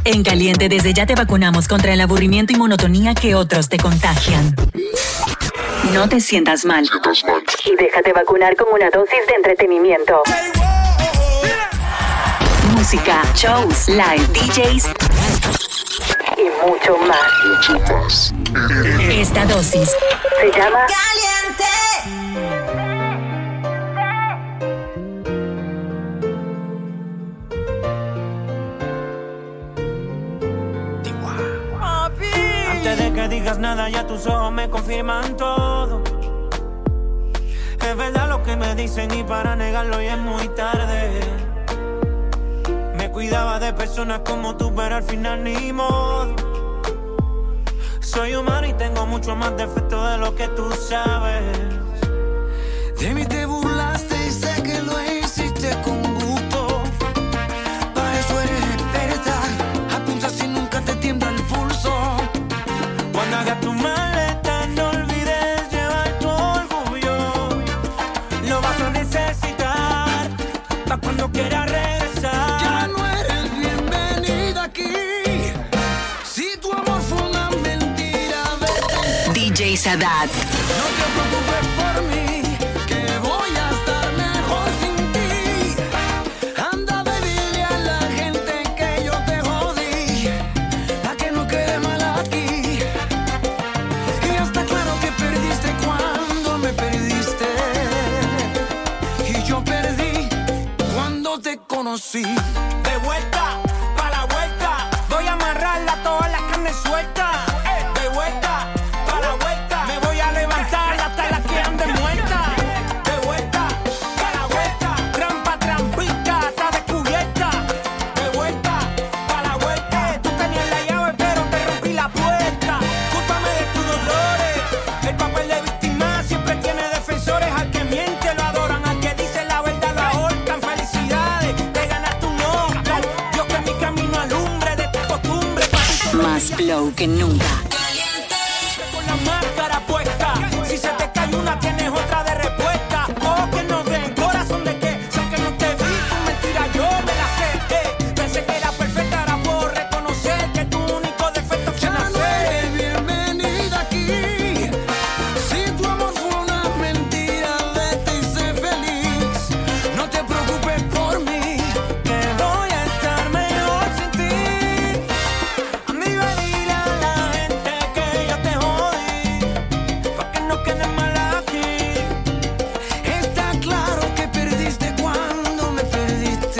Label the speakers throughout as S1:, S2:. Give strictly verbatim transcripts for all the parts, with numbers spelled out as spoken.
S1: En Caliente desde ya te vacunamos contra el aburrimiento y monotonía que otros te contagian. No te sientas mal. Y déjate vacunar con una dosis de entretenimiento. Música, shows, live, D Js y mucho más. Mucho más. Esta dosis se llama Caliente.
S2: Antes de que digas nada, ya tus ojos me confirman todo. Es verdad lo que me dicen y para negarlo ya es muy tarde. Me cuidaba de personas como tú, pero al final ni modo. Soy humano y tengo mucho más defectos de lo que tú sabes. De mí te burlaste y sé que lo hiciste con gusto. Para eso eres experta. Apunta si nunca te tiembla el pulso. Cuando hagas tu maleta no olvides llevar tu orgullo. Lo vas a necesitar para cuando quieras regresar. Ya no eres bienvenida aquí. Si tu amor fue una mentira, vete.
S1: D J Sadat.
S2: No te preocupes por mí, que voy a estar mejor sin ti. Anda a dile a la gente que yo te jodí, pa' que no quede mal aquí. Y ya está claro que perdiste cuando me perdiste. Y yo perdí cuando te conocí. De vuelta, pa' la vuelta, voy a amarrarla toda la carne suelta. De vuelta, pa' la vuelta, me voy a levantar hasta las que anden muertas. De vuelta, pa' la vuelta, trampa, trampita, está descubierta. De vuelta, pa' la vuelta, tú tenías la llave pero te rompí la puerta. Cúlpame de tus dolores, el papel de víctima siempre tiene defensores. Al que miente lo adoran, al que dice la verdad lo ahorcan. Felicidades, te ganaste un Oscar. Dios que mi camino alumbre de tu costumbre.
S1: Más flow que nunca.
S2: Con la máscara puesta, si se te cae una tienes otra de respuesta. Oh, que no den corazón de que, si aunque no te vi, tu mentira yo me la sé. Eh, pensé que era perfecta, ahora puedo reconocer que tu único defecto fue nacer. Ya no eres bienvenida aquí. Si tu amor fue una mentira, vete y sé feliz. No te preocupes por mí, que voy a estar mejor sin ti. Amiga, dile a la gente que yo te jodí, pa' que no quede mal aquí. Está claro que perdiste cuando me perdiste.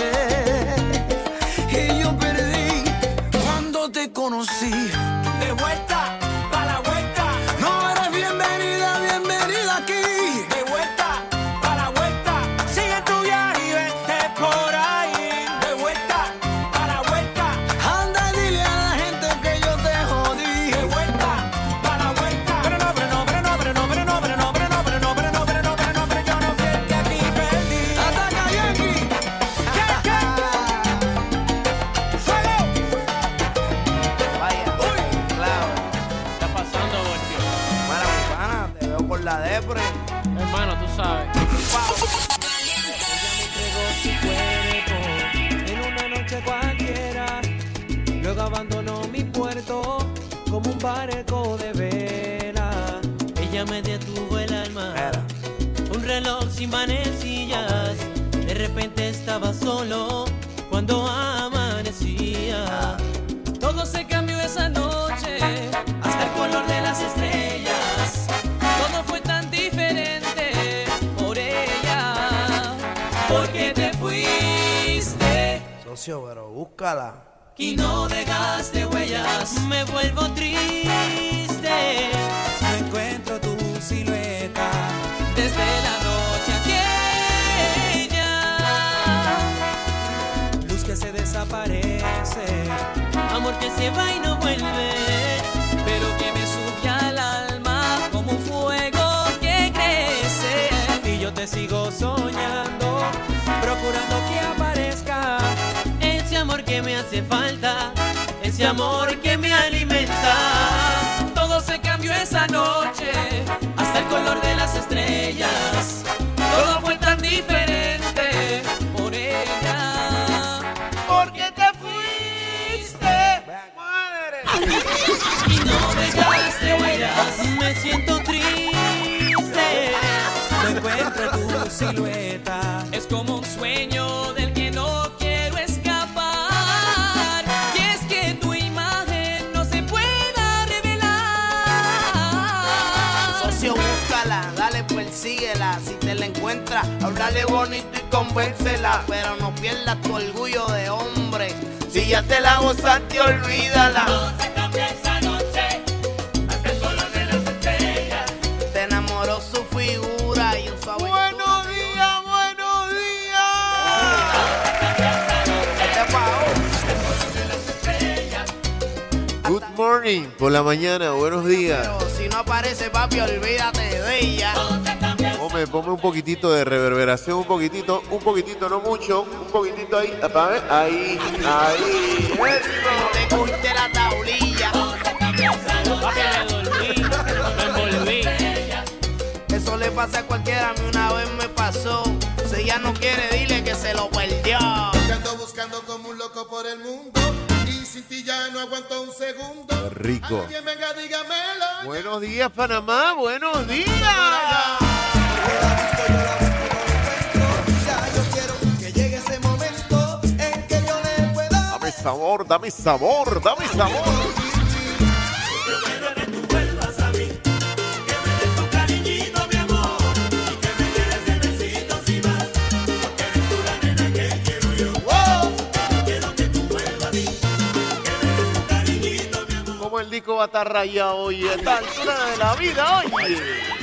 S2: Y yo perdí cuando te conocí. De vuelta, pa' la vuelta, no eres bienvenida, bienvenida aquí. De vuelta, pa' la vuelta, sigue tu viaje y vete por ahí. De vuelta, pa' la vuelta, anda y dile a la gente que yo te jodí. De vuelta, pa' la vuelta, pero no, pero no, pero no, pero no, pero no, pero no, pero no, pero no, pero no, pero no, pero no, pero yo no fui el que aquí perdí. Ataca Yankee. ¿Qué, qué? Fuego.
S3: Vaya,
S2: Uy.
S3: claro.
S4: ¿Qué está pasando, Voltio?
S3: Mala mi pana, te veo por la depre.
S4: Hermano, tú sabes.
S5: En una noche cualquiera, luego abandonó mi puerto como un barco de vela. Ella me detuvo el alma,
S3: Era.
S5: un reloj sin manecillas. De repente estaba solo cuando amanecía. Todo se cambió esa noche, hasta el color de las estrellas. Todo fue tan diferente por ella, porque te fuiste
S3: Socio, pero búscala.
S5: y no dejaste huellas. Me vuelvo triste, no encuentro tu silueta desde la noche aquella. Luz que se desaparece, amor que se va y no vuelve, pero que me sube al alma como un fuego que crece. Y yo te sigo soñando, procurando que aparezca ese amor que me hace falta, ese amor que me alimenta. Todo se cambió esa noche, hasta el color de las estrellas. Todo fue tan diferente por ella, porque te fuiste
S3: perdértela. Si te la encuentras, háblale bonito y convéncela. Pero no pierdas tu orgullo de hombre. Si ya te la gozaste, olvídala.
S2: Todo se cambió esa noche, hasta el color de las estrellas.
S3: Te enamoró su figura y en su aventura.
S6: Buenos días, buenos días.
S3: ¿Qué pasó?
S6: Good morning, por la mañana, buenos días.
S3: Pero si no aparece, papi, olvídate de ella.
S6: Ponme, ponme un poquitito de reverberación, un poquitito, un poquitito, no mucho, un poquitito ahí, para ver, ahí, ahí.
S3: No te corte la tablilla.
S4: Papi, me dormí, me envolví.
S3: Eso le pasa a cualquiera, a mí una vez me pasó. Si ella no quiere, dile que se lo perdió.
S7: Te ando buscando como un loco por el mundo y sin ti ya no aguanto un segundo.
S6: Qué rico.
S7: Alguien venga, dígamelo.
S6: Buenos días, Panamá, buenos días.
S7: Ya yo quiero que llegue ese momento en que yo le pueda.
S6: Dame sabor, dame sabor, dame sabor. Como el disco va a estar rayado hoy a esta altura de la vida, oye.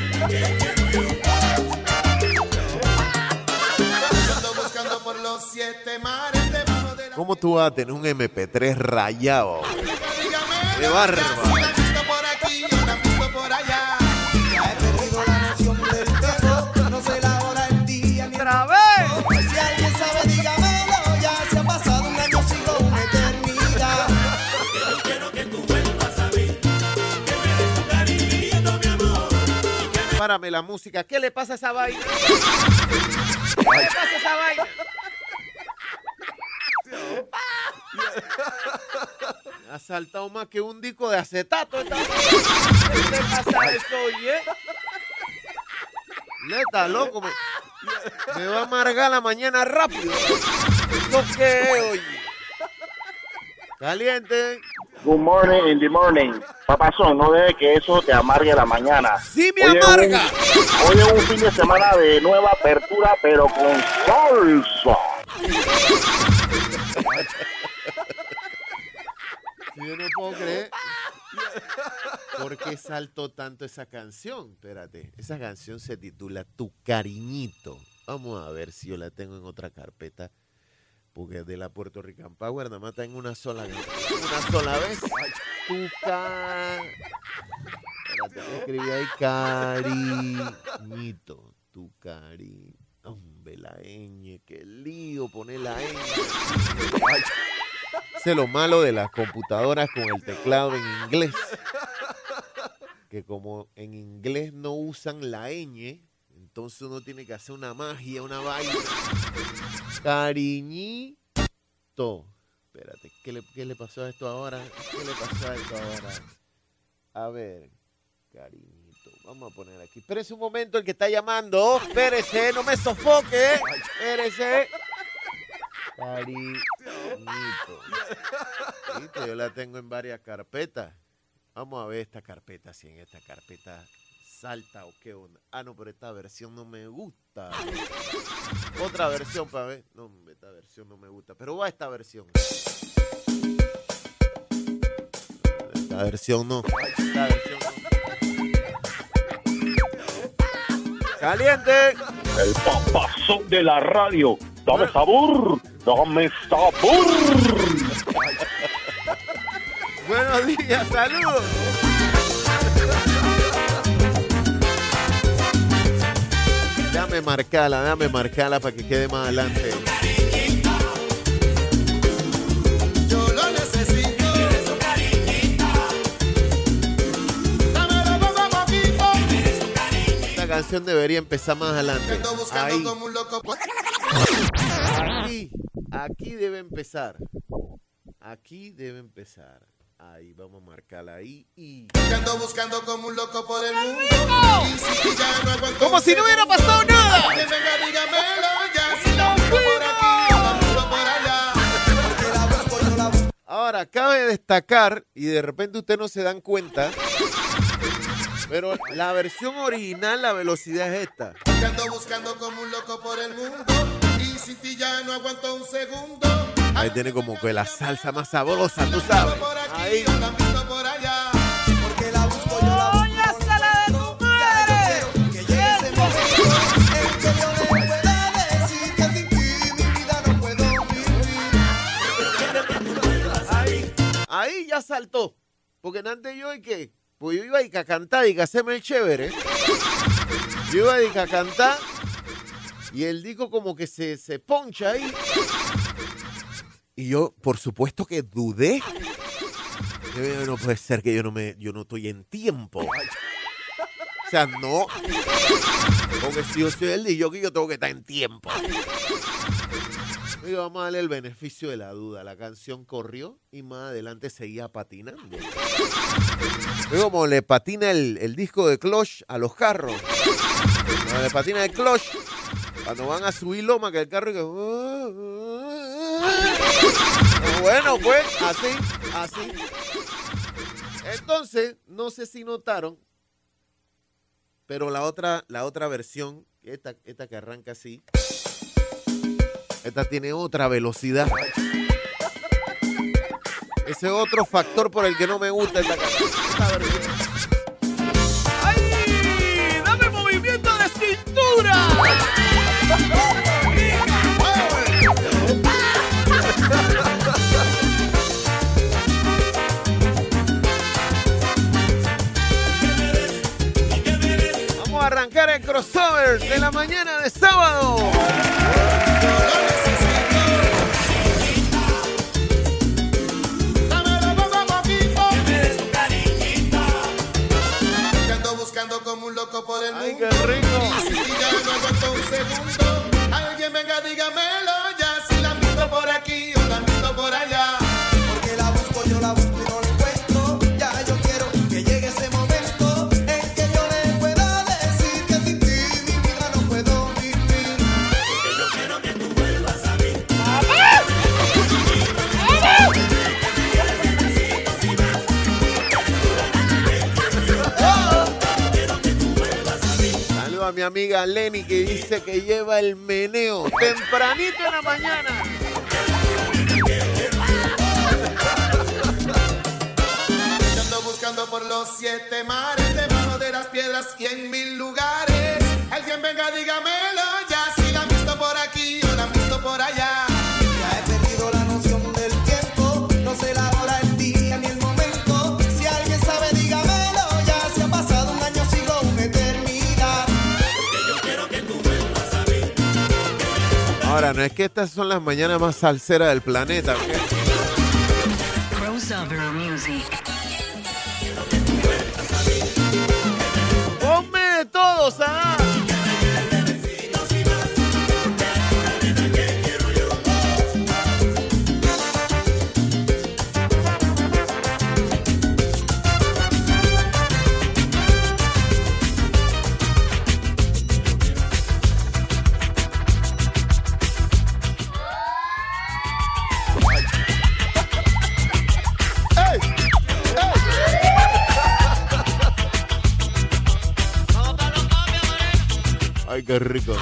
S7: Ando buscando por los siete mares debajo de la.
S6: ¿Cómo tú vas a tener un eme pe tres rayado?
S7: Dígamelo.
S6: ¡Qué barba!
S7: Ya si la han visto por aquí, yo la han visto por allá. Ya he perdido la noción del tiempo. No sé la hora, el día ni el
S3: ¡Otra vez!
S7: Si alguien sabe, dígamelo. Ya se ha pasado un año, sigo una eternidad.
S6: Párame la música. ¿Qué le pasa a esa vaina? ¿Qué le pasa a esa vaina? Ha saltado más que un disco de acetato. Esta... ¿Qué le pasa a eso, oye? Neta, loco. Me, me va a amargar la mañana rápido. ¿Esto qué es, oye? Caliente.
S8: Good morning in the morning. Papazón, no deje que eso te amargue la mañana.
S6: ¡Sí me
S8: Hoy es
S6: amarga!
S8: un- Hoy es un fin de semana de nueva apertura, pero con salsa.
S6: Yo no puedo creer. ¿Por qué saltó tanto esa canción? Espérate. Esa canción se titula Tu Cariñito. Vamos a ver si yo la tengo en otra carpeta. Porque de la Puerto Rican Power nada más está en una sola, una sola vez. Tu ca... Espérate, escribí ahí cariñito. Tu cari... Hombre, la ñ. Qué lío poner la ñ. Ese es lo malo de las computadoras con el teclado en inglés. Que como en inglés no usan la ñ, entonces uno tiene que hacer una magia, una vaina. Cariñito. Espérate, ¿qué le, ¿qué le pasó a esto ahora? ¿Qué le pasó a esto ahora? A ver, cariñito. Vamos a poner aquí. Espérese un momento, el que está llamando. Espérese, no me sofoque. Espérese. Cariñito. ¿Viste? Yo la tengo en varias carpetas. Vamos a ver esta carpeta, si en esta carpeta salta o qué onda. Ah, no, pero esta versión no me gusta. Otra versión para ver. No, esta versión no me gusta. Pero va esta versión. Esta versión no. Esta versión no. ¡Caliente!
S8: El papazón de la radio. Dame sabor. Dame sabor.
S6: Buenos días, saludos. Dame marcala, dame marcala para que quede más adelante.
S7: Yo lo necesito. Dámelo poco a poquito.
S6: Esta canción debería empezar más adelante.
S7: Ando buscando
S6: Ahí,
S7: como un loco.
S6: aquí, aquí debe empezar. Aquí debe empezar. Ahí, vamos a marcarla ahí y...
S7: Ando buscando como un loco por el mundo. Y si ya no aguanto
S6: Como
S7: un
S6: si no hubiera
S7: segundo,
S6: pasado nada.
S7: que venga, dígamelo ya. Si la busco por aquí, yo la busco por allá. Porque la busco, yo la busco.
S6: Ahora, cabe destacar, y de repente ustedes no se dan cuenta, Pero la versión original, la velocidad es esta.
S7: Ando buscando como un loco por el mundo y sin ti ya no aguanto un segundo.
S6: Ahí tiene como que la salsa más sabrosa, tú sabes. Ahí.
S7: La visto por allá, porque la busco yo la busco.
S2: ¡Sala de tu madre!
S7: Que llegue ese momento en que yo le pueda decir que sin ti mi vida no puedo vivir.
S6: Ahí, ahí ya saltó. Porque antes yo, ¿y qué? Pues yo iba a ir a cantar y que hacerme el chévere. Yo iba a ir a cantar y el disco como que se, se poncha ahí. Y yo, por supuesto que dudé. Yo, no puede ser que yo no me, yo no estoy en tiempo. O sea, no. Porque si yo soy el D J, yo tengo que estar en tiempo. Digo, vamos a darle el beneficio de la duda. La canción corrió y más adelante seguía patinando. Es como le patina el, el disco de clutch a los carros. Cuando le patina el clutch, cuando van a subir loma, que el carro... Que... Bueno, pues, así, así. Entonces, no sé si notaron, pero la otra, la otra versión, esta, esta que arranca así, esta tiene otra velocidad. Ese otro factor por el que no me gusta esta, esta versión.
S2: ¡Ay! ¡Dame movimiento de cintura!
S6: Vamos a arrancar el crossover de la mañana de sábado.
S7: Como un loco por el mundo.
S6: Ay, qué rico.
S7: Y si ya no aguanto un segundo, alguien venga, dígamelo ya. Si la han visto por aquí o la han visto por allá. Porque la busco, yo la busco y no la encuentro. Ya yo quiero que llegue ese momento en que yo le pueda decir que sin ti mi vida no puedo vivir. Porque yo quiero que tú vuelvas a mí.
S6: A mi amiga Lenny que dice que lleva el meneo tempranito en la mañana.
S7: Ando buscando por los siete mares, debajo de las piedras y en mil lugares. Alguien venga, dígamelo ya, si la han visto por aquí o la han visto por allá. Ya he perdido la noción del tiempo, no sé la hora, el día ni el momento. Si alguien sabe, dígamelo ya, si ha pasado un año, siglo, una eternidad.
S6: Ahora, no es que estas son las mañanas más salseras del planeta, ¿okay?
S1: Crossover Music.
S6: ¡Ponme de todo, Sana! Ay, qué rico.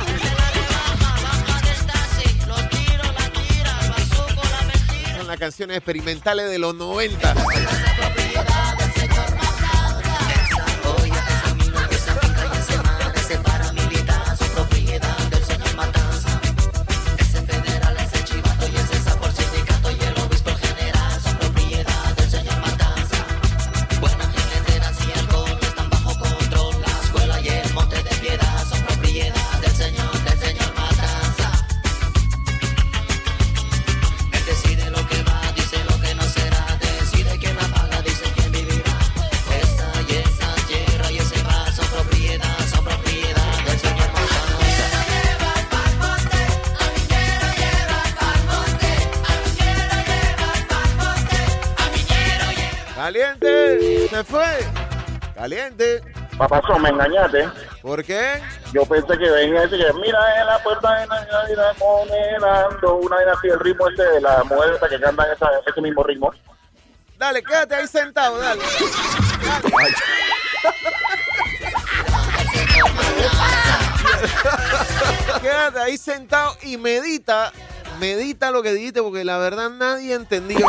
S6: Son las canciones experimentales de los noventa. Caliente, se fue. Caliente.
S8: Papazón, me engañaste.
S6: ¿Por qué?
S8: Yo pensé que venía ese que mira en la puerta de Navidad congelando una vez así el ritmo ese de la mujer esa que canta esa, ese mismo ritmo.
S6: Dale, quédate ahí sentado, dale. Dale. Quédate ahí sentado y medita, medita lo que dijiste, porque la verdad nadie entendió.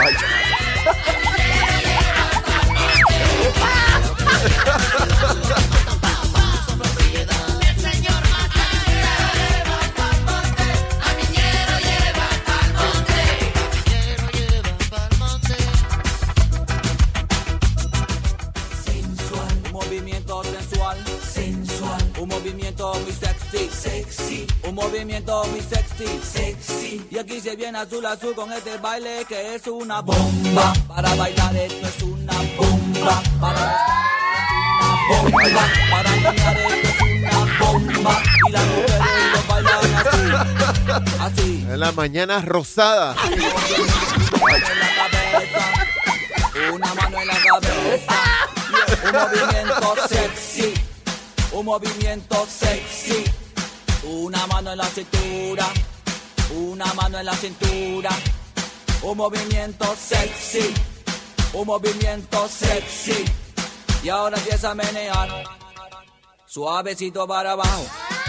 S5: Un movimiento muy sexy, sexy. Un movimiento muy sexy, sexy. Y aquí se viene azul azul con este baile que es una bomba. Para bailar esto es una bomba. Para es una bomba. Para bailar esto es una bomba. Y las mujeres lo bailan así, así.
S6: En la mañana rosada.
S5: Una mano en la cabeza. Un movimiento sexy. Un movimiento sexy, una mano en la cintura, una mano en la cintura, un movimiento sexy, un movimiento sexy, y ahora empieza a menear, suavecito para abajo,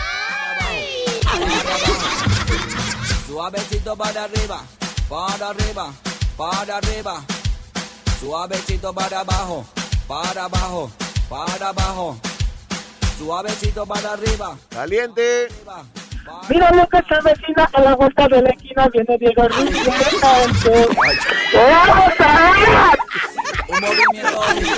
S5: para abajo, suavecito para arriba, para arriba, para arriba, suavecito para abajo, para abajo, para abajo. Suavecito para arriba.
S6: Caliente.
S8: Mira lo que se avecina a la vuelta de la esquina. Viene Diego Ruiz. ¡Vamos a ver!
S5: Un movimiento.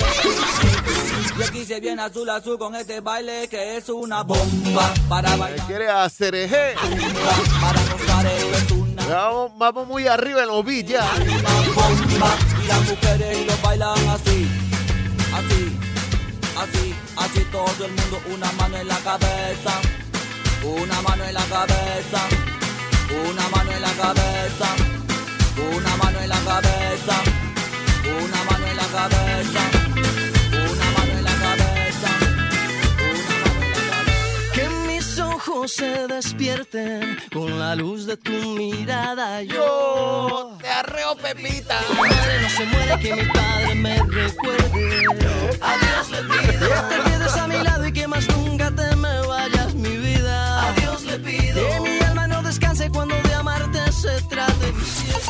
S5: Y aquí se viene azul azul con este baile que es una bomba. Para bailar.
S6: ¿Quiere hacer eje?
S5: Para gozar esto es una.
S6: Vamos, vamos muy arriba en los beats ya.
S5: Una bomba. Y las mujeres lo bailan así. Así. Así, así todo el mundo, una mano en la cabeza, una mano en la cabeza, una mano en la cabeza, una mano en la cabeza, una mano en la cabeza, una mano en la cabeza, una mano en la cabeza.
S9: Que mis ojos se despierten con la luz de tu mirada. Yo
S6: te arreo, Pepita.
S9: Mi madre no se muere, que mi padre me recuerde. A Dios le pido que te quedes a mi lado y que más nunca te me vayas, mi vida. A Dios le pido que mi alma no descanse cuando de amarte se trate, mi cielo.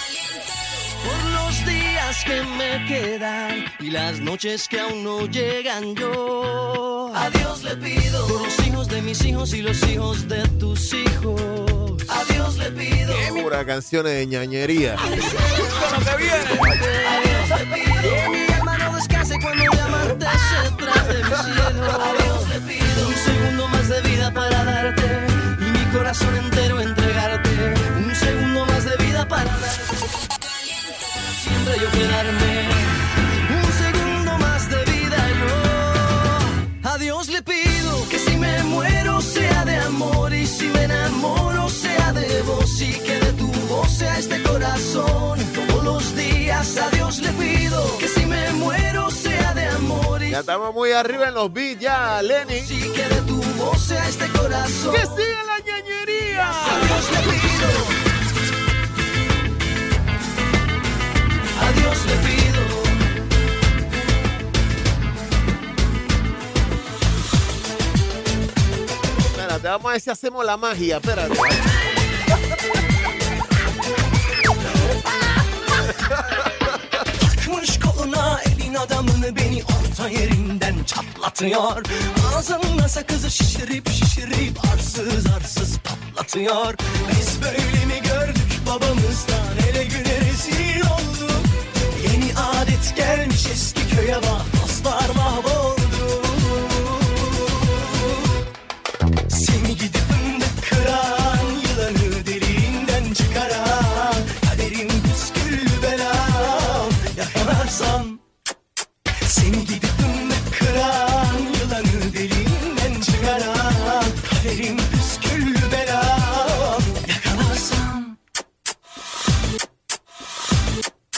S9: Por los días que me quedan y las noches que aún no llegan, yo a Dios le pido por los hijos de mis hijos y los hijos de tus hijos. A Dios le pido
S6: pura canciones de ñañería.
S9: A Dios le pido que mi alma no descanse cuando de amarte se trate, mi cielo. A Dios le pido un segundo más de vida para darte y mi corazón entero entregarte. Un segundo más de vida para darte. Siempre yo quedarme. Un segundo más de vida yo. A Dios le pido que si me muero sea de amor y si me enamoro sea de vos y que de tu voz sea este corazón. Todos los días a Dios le pido que si me muero sea de amor y
S6: ya estamos muy arriba en los beats ya, Lenny.
S9: Sí, que de tu voz sea este corazón.
S6: Que siga la ñañería.
S9: A Dios le pido. A Dios le pido.
S6: Espérate, vamos a ver si hacemos la magia, espérate.
S9: Takmış koluna elin adamını beni orta yerinden çatlatıyor. Ağzımla sakızı şişirip şişirip arsız arsız patlatıyor. Biz böyle mi gördük babamızdan ele güne rezil olduk. Yeni adet gelmiş eski köye bak dostlar mahvoldu. Seni gidip fındık kıran yılanı deliğinden çıkaran kaderin püsküllü belam yakalarsam. Seni gidip fındık kıran yılanı deliğinden çıkaran kaderin püsküllü belam yakalarsam.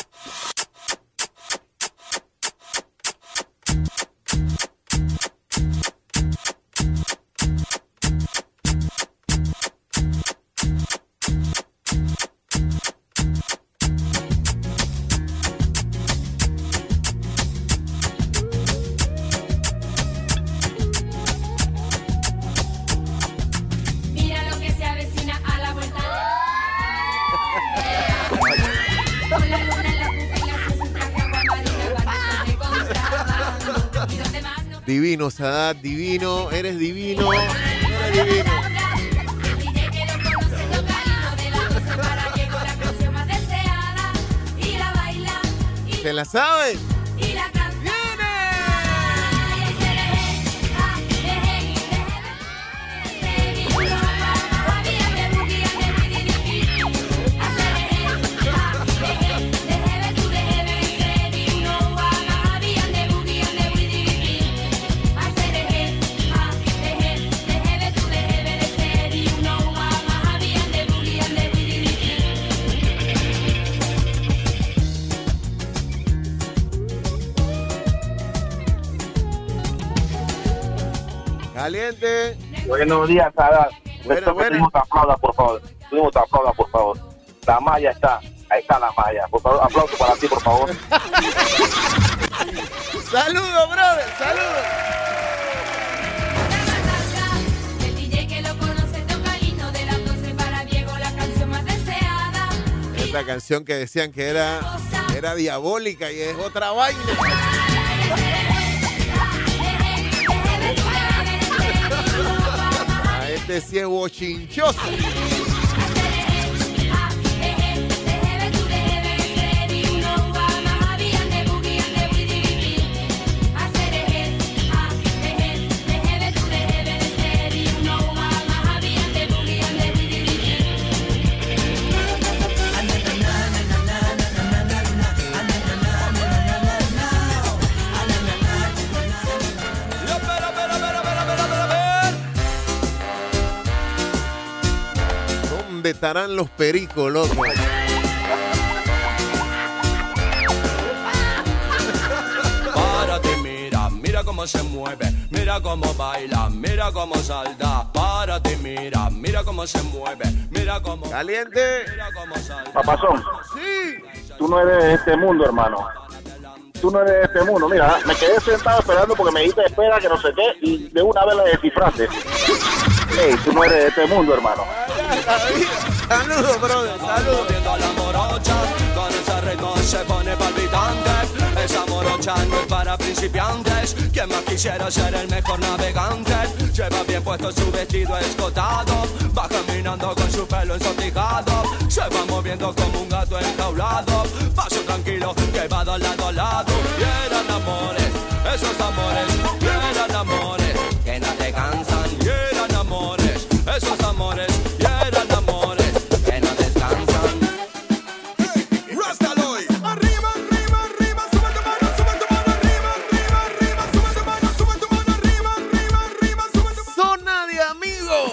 S6: Divino, Sadat, divino, eres divino, eres divino. ¿Te la sabes? Caliente.
S8: Buenos días, Sara.
S6: Bueno, bueno.
S8: Tuvimos aplauda, por favor. Tuvimos aplauda, por favor. La malla está. Ahí está la malla. Por favor, aplauso para ti, por favor.
S6: Saludos, brother. Saludos. Esta canción que decían que era, era diabólica y es otra vaina. A este sí es bochinchoso. ¿Dónde estarán los pericos, loco?
S10: Párate, mira, mira cómo se mueve, mira cómo baila, mira cómo salta. Párate, mira, mira cómo se mueve, mira cómo...
S6: Caliente.
S10: Mira cómo salta.
S8: Papazón,
S6: Sí.
S8: tú no eres de este mundo, hermano. Tú no eres de este mundo. Mira, me quedé sentado esperando porque me dijiste espera que no sé qué y de una vez la descifraste. Ey, tú no eres de este mundo, hermano.
S6: Saludos, brother. Saludos.
S10: Viendo a la morocha, con ese ritmo se pone palpitante. Esa morocha no es para principiantes. Quien más quisiera ser el mejor navegante. Lleva bien puesto su vestido escotado. Va caminando con su pelo ensortijado. Se va moviendo como un gato enjaulado. Paso tranquilo que va de lado a lado. Y eran amores, esos amores. Y eran amores que no te cansan. Y eran amores, esos amores. Y eran amores que no descansan.
S7: Rastaloy. Arriba, arriba, arriba, sube tu mano, sube tu mano, arriba, arriba, arriba, sube tu mano, sube tu mano, arriba, arriba, arriba, sube tu mano.
S6: Zona de amigos.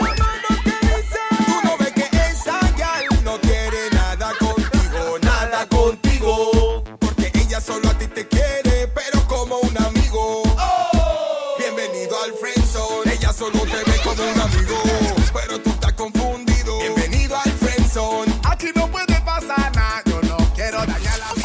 S7: Tú no ves que esa gal no quiere nada contigo, nada contigo. Porque ella solo a ti te quiere, pero como un amigo. Bienvenido al friendzone. Ella solo te ve como un amigo, pero tú estás confundido. Bienvenido al friendzone. Aquí no puede pasar nada. Yo no quiero dañar la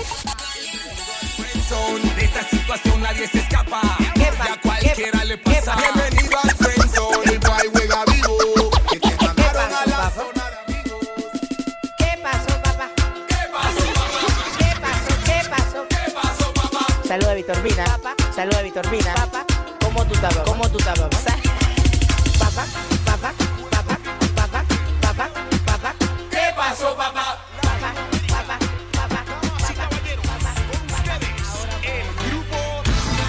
S7: friendzone. De esta situación nadie se escapa. Y a cualquiera le pasa. Bienvenido al friendzone. El boy juega vivo. Que te mandaron a la zona de amigos.
S11: ¿Qué pasó, papá?
S7: ¿Qué pasó, papá?
S11: ¿Qué pasó? ¿Qué pasó?
S7: ¿Qué pasó, papá?
S11: Saluda a Vitorvina. Papá. Saluda a Vitorvina. Papá. ¿Cómo tú estás, papá? ¿Cómo tú estás, papá? Papá, papá, papá, papá, papá, papá.
S7: ¿Qué pasó, papá?
S11: Papá, papá, papá.
S7: Sí, caballeros, con ustedes, el grupo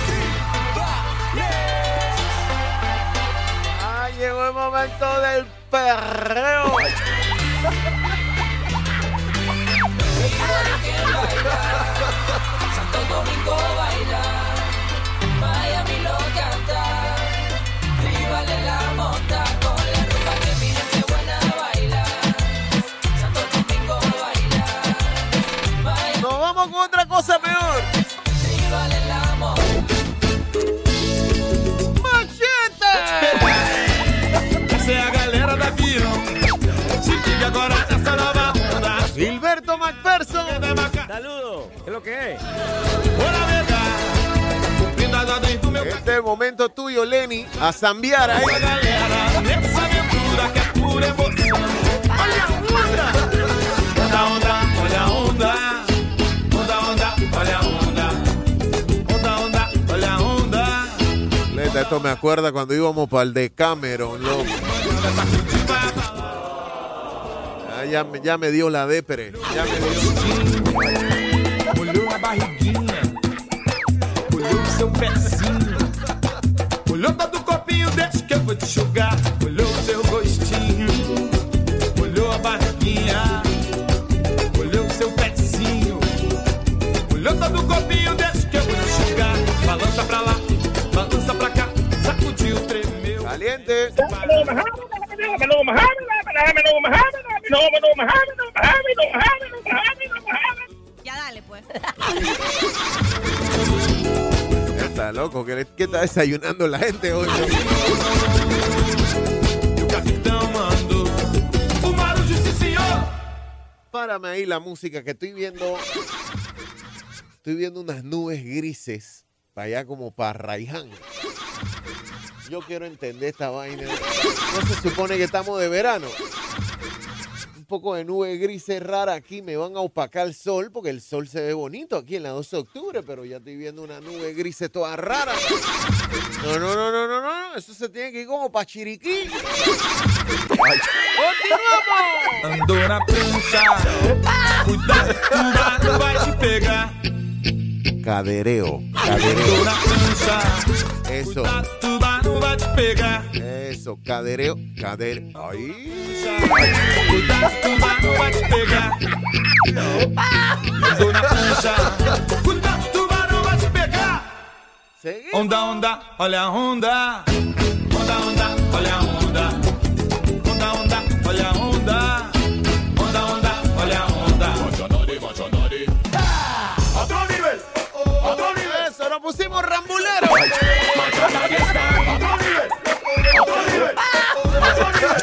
S6: Ah, llegó el momento del perreo.
S5: Santo Domingo baila, Miami lo canta, Rivales la monta con la rumba que mi gente buena baila. Santo Domingo baila, Miami.
S6: Nos vamos con otra cosa peor.
S5: Rivales la monta.
S6: ¡Machete!
S2: Essa é a galera da avião. Se liga agora nessa nova onda.
S6: Gilberto McPherson.
S4: Saludos. ¿Qué es lo que es?
S2: Bora pegar. Cumprindo dentro do meu
S6: Este es el momento tuyo, Lenny, a zambiar ahí.
S2: galera. Nessa aventura que é pura emoção. Olha a onda. Onda, onda, olha a onda. Onda, onda, olha a onda. Onda, onda, olha a onda.
S6: Leta, esto me acuerda cuando íbamos para el Decameron, loco. Ah, ya, me, ya me dio la depre. Ya me dio.
S2: Olhou a barriguinha, olhou o seu pezinho, olhou todo o corpinho, deixa que eu vou te jogar. Olhou o seu rostinho, olhou a barriguinha, olhou o seu pezinho, olhou todo o corpinho, deixa que eu vou te jogar. Balança pra lá, balança pra cá, sacudiu, tremeu.
S6: Caliente.
S12: Ya dale, pues.
S6: Ya está loco, ¿qué, qué está desayunando la gente hoy? Párame ahí la música que estoy viendo. Estoy viendo unas nubes grises para allá como para Raiján. Yo quiero entender esta vaina. No se supone que estamos de verano. Un poco de nube grises rara aquí, me van a opacar el sol, porque el sol se ve bonito aquí en la doce de octubre, pero ya estoy viendo una nube grises toda rara. No, no, no, no, no, no, eso se tiene que ir como para Chiriquí. ¡Continuamos!
S2: Andou na prancha, cuidado, tubarão vai te pegar.
S6: Cadereo, cadereo.
S2: Andou na prancha,
S6: eso.
S2: Cuidado, tubarão vai te pegar.
S6: Eso, cadereo, cadereo. Ay.
S2: Cuidado, tubarão vai te pegar. Andou na prancha, cuidado, tubarão vai te pegar.
S6: Seguimos.
S2: Onda, onda, olha a onda. Onda, onda, olha a onda. Onda, onda, olha a onda. Onda, onda, olha a onda. Machanari, machanari. Otro nivel, otro nivel.
S6: Eso, nos pusimos rambuleros.
S2: Machanari está. Otro nivel, otro nivel, otro nivel.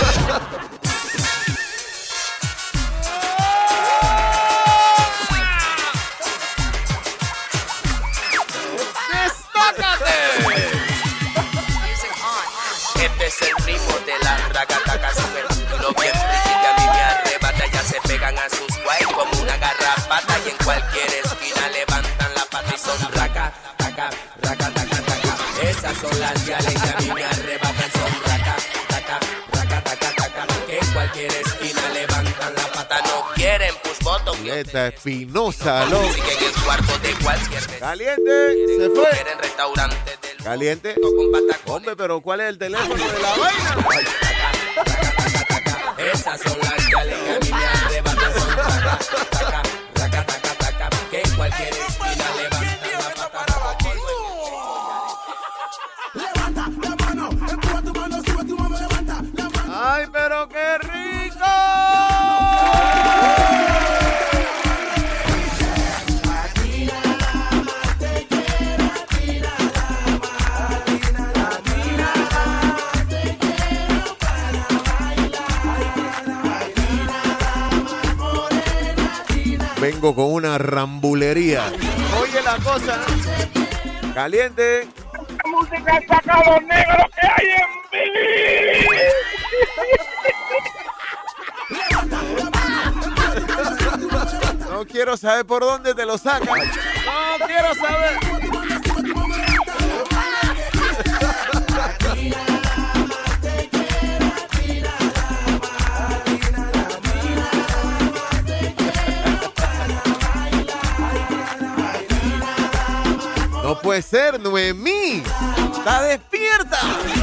S13: Este es el ritmo de la racataca super duro bien friki que a mí me arrebata. Ya se pegan a sus guay como una garrapata y en cualquier esquina levantan la pata y son raca, taca, raca, taca, taca. Esas son las yales que a mí me arrebatan, son raca, taca, raca, taca, taca. Que en cualquier esquina levantan la pata, no quieren push bottom.
S6: Esta Espinosa, loco.
S13: Siguen el cuarto de cualquier vez.
S6: Caliente, se fue.
S13: Quieren restaurantes del
S6: Caliente.
S13: con patacones.
S6: Hombre, pero ¿cuál es el teléfono de la vaina?
S13: Esas son las yales que a mí me arrebatan, son taca, taca, taca, taca, taca, que en cualquier esquina levantan la pata.
S2: Levanta la mano, empuja tu mano, sube tu mano, levanta la mano.
S6: ¡Ay, pero qué rico! Vengo con una rambulería. Oye la cosa. Caliente.
S2: La música saca a los negros que hay en mí.
S6: No quiero saber por dónde te lo sacan. No quiero saber. No puede ser, Noemí. Está despierta.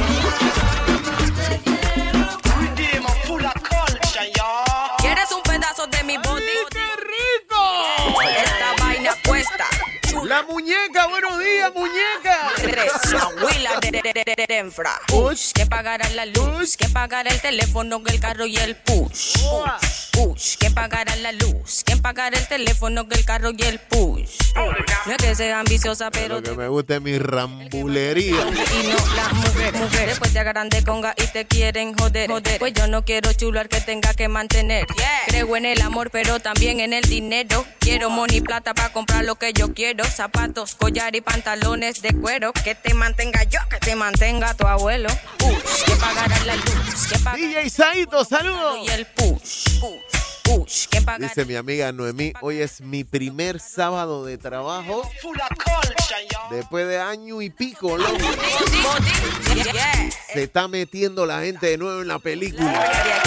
S12: ¿Quieres un pedazo de mi body?
S6: ¡Qué rico!
S12: Esta vaina cuesta.
S6: La muñeca, buenos días, muñeca.
S12: Tres, la huila de, de, de, de, de Denfra. Push, que pagará la luz, que pagará el teléfono, el carro y el push. Push, push, que pagará la luz, que pagará el teléfono, el carro y el push. No es que sea ambiciosa, pero
S6: Lo que me gusta es mi rambulería.
S12: y no las mujeres, mujeres pues te agarran de conga y te quieren joder, joder. Pues yo no quiero chular que tenga que mantener. Creo en el amor, pero también en el dinero. Quiero money plata para comprar lo que yo quiero. Zapatos, collar y pantalones de cuero. Que te mantenga yo, que te mantenga tu abuelo. Push, que pagará la luz, que pagará
S6: D J Saito, saludos.
S12: y el push, push. Ush, ¿quién pagará?
S6: Dice mi amiga Noemí, hoy es mi primer sábado de trabajo después de año y pico, loco. Se está metiendo la gente de nuevo en la película.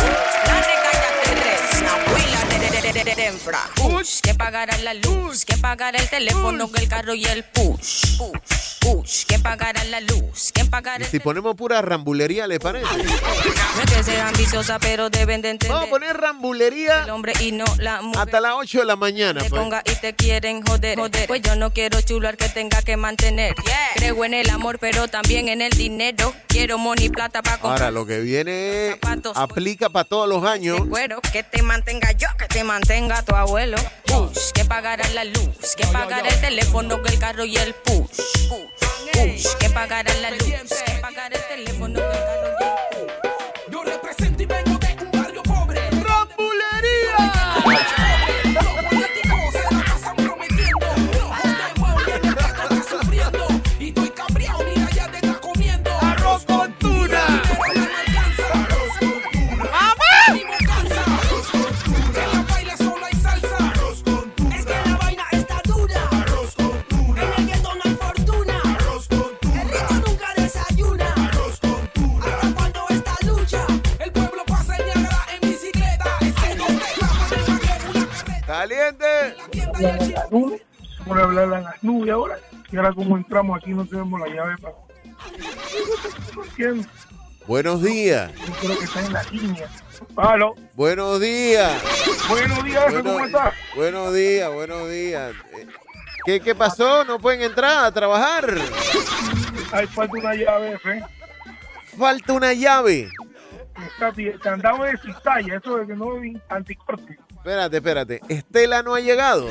S12: Push, ¿quién pagará la luz? ¿Quién pagará el teléfono, el carro y el push? Push, push, ¿quién pagará la luz? ¿Quién pagará
S6: Y
S12: el
S6: si ponemos pura rambulería, ¿le parece?
S12: No es que sea ambiciosa, pero deben de entender.
S6: Vamos a poner rambulería
S12: el hombre y no la mujer.
S6: hasta las ocho de la mañana.
S12: Te
S6: Pues.
S12: ponga y te quieren joder, joder. Pues yo no quiero chular que tenga que mantener. Creo en el amor, pero también en el dinero. Quiero money plata para comprar.
S6: Ahora, lo que viene
S12: Zapatos.
S6: aplica para todos los años.
S12: Cuero, que te mantenga yo, que te mantenga tu abuelo. Push, que pagará la luz, que pagará el teléfono, el carro y el push. Push, push, que pagará la luz, que pagará el teléfono, el carro y el push.
S2: Yo represento y vengo de un barrio pobre.
S6: ¡Rambulería!
S2: Los políticos se la pasan prometiendo. Ojos de huevo y el mercado está sufriendo. Y estoy cabreado, mira, ya te estás comiendo.
S6: ¡Arroz con tuna!
S2: ¡Arroz con tuna! ¡Mamá! ¡Ni me cansa! ¡Arroz con tuna! En la baile solo hay salsa. ¡Arroz con tuna! Es que la vaina está dura. ¡Arroz con tuna! En el gueto no hay fortuna. ¡Arroz con tuna! El rico nunca desayuna. ¡Arroz con tuna! ¿Hasta cuándo esta lucha? El pueblo pasa en Niagara en bicicleta. Es que no te clavan en una carreta.
S6: ¡Caliente!
S14: Las nubes, por hablar a las nubes ahora. Y ahora como entramos aquí no tenemos la llave para... No entiendo.
S6: Buenos días.
S14: Yo creo que está en la línea. Aló.
S6: Buenos días.
S14: Buenos días,
S6: Bueno-
S14: ¿cómo estás?
S6: Buenos días, buenos días. Eh, ¿Qué, ¿Qué pasó? ¿No pueden entrar a trabajar?
S14: Hay falta una llave, ¿eh?
S6: Falta una llave.
S14: Está bien, candado de cizalla, eso de que no es anticorte.
S6: Espérate, espérate. Estela no ha llegado.